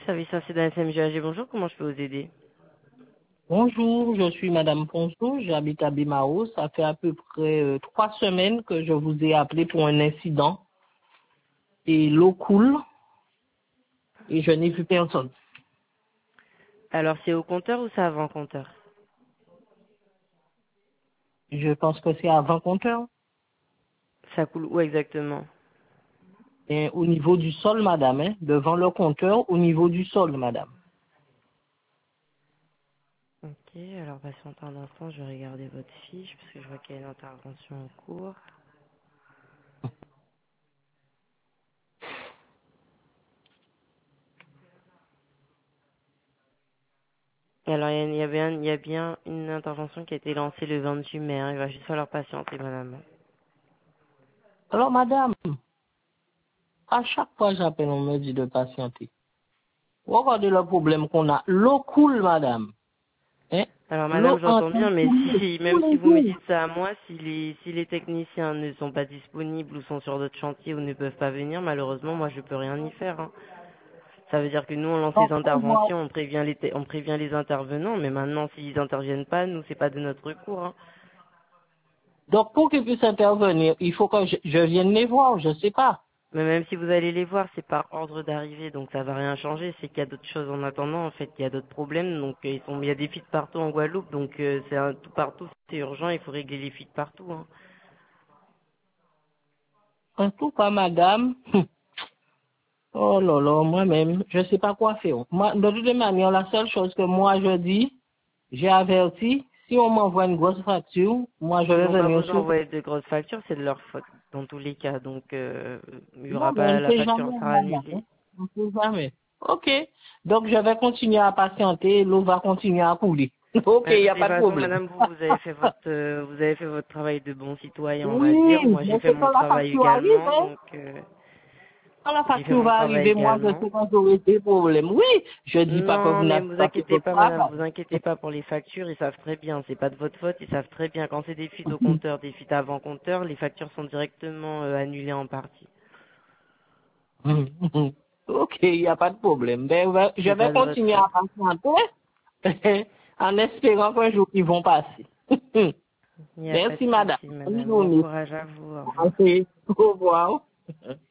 service ainsi d'un SMGAG, bonjour, comment je peux vous aider? Bonjour, je suis Madame Ponceau, j'habite à Bimao. Ça fait à peu près 3 semaines que je vous ai appelé pour un incident et l'eau coule et je n'ai vu personne. Alors, c'est au compteur ou c'est avant compteur? Je pense que c'est avant compteur. Ça coule où exactement? Et au niveau du sol, madame, hein, devant le compteur, au niveau du sol, madame. Ok, alors patiente un instant, je vais regarder votre fiche parce que je vois qu'il y a une intervention en cours. Alors, il y a bien une intervention qui a été lancée le 28 mai, hein. Il va juste falloir patienter, madame. Alors, madame, à chaque fois que j'appelle, on me dit de patienter. Regardez le problème qu'on a. L'eau coule, madame. Hein? Alors, madame, L'eau en j'entends train bien, de mais couler si, tous même si les vous me jours. dites ça à moi, si les techniciens ne sont pas disponibles ou sont sur d'autres chantiers ou ne peuvent pas venir, malheureusement, moi, je peux rien y faire, hein. Ça veut dire que nous, on lance les Donc, on voit. interventions, on prévient les intervenants, mais maintenant, s'ils interviennent pas, nous, c'est pas de notre recours, hein. Donc, pour qu'ils puissent intervenir, il faut que je vienne les voir, je sais pas. Mais même si vous allez les voir, c'est par ordre d'arrivée, donc ça va rien changer. C'est qu'il y a d'autres choses en attendant, en fait, il y a d'autres problèmes, donc il y a des fuites partout en Guadeloupe, donc tout partout, c'est urgent, il faut régler les fuites partout, hein. En tout cas, madame, oh là là, moi-même, je sais pas quoi faire. Moi, de toute manière, la seule chose que moi je dis, j'ai averti, si on m'envoie une grosse facture, moi je Ils vais vont pas venir vous sur. envoyer de grosses factures, c'est de leur faute, dans tous les cas, donc il y Non, aura mais on pas, ne la sait facture jamais, sera madame. Hein. annulée. On ne sait jamais. Ok. Donc je vais continuer à patienter, l'eau va continuer à couler. Ok, il De n'y toutes a les pas de façons, problème. madame, vous avez fait votre travail de bon citoyen, on va dire. Oui, Moi, j'ai mais fait c'est mon quand la travail facture arrive, également, hein. donc Quand la j'ai fait facture mon va travail arriver, moi, je également. sais quand j'aurai des problèmes. Oui, je dis pas que Non, vous mais n'avez vous pas fait inquiétez votre pas, madame, travail. vous inquiétez pas pour les factures, ils savent très bien, c'est pas de votre faute, ils savent très bien. Quand c'est des fuites au compteur, des fuites avant compteur, les factures sont directement annulées en partie. Ok, il n'y a pas de problème. Ben, je C'est vais pas de votre continuer faute. à patienter en espérant qu'un jour ils vont passer. Il n'y a pas de Merci, madame. souci, Bonne madame. Bon journée. courage à vous, au revoir. Allez, au revoir.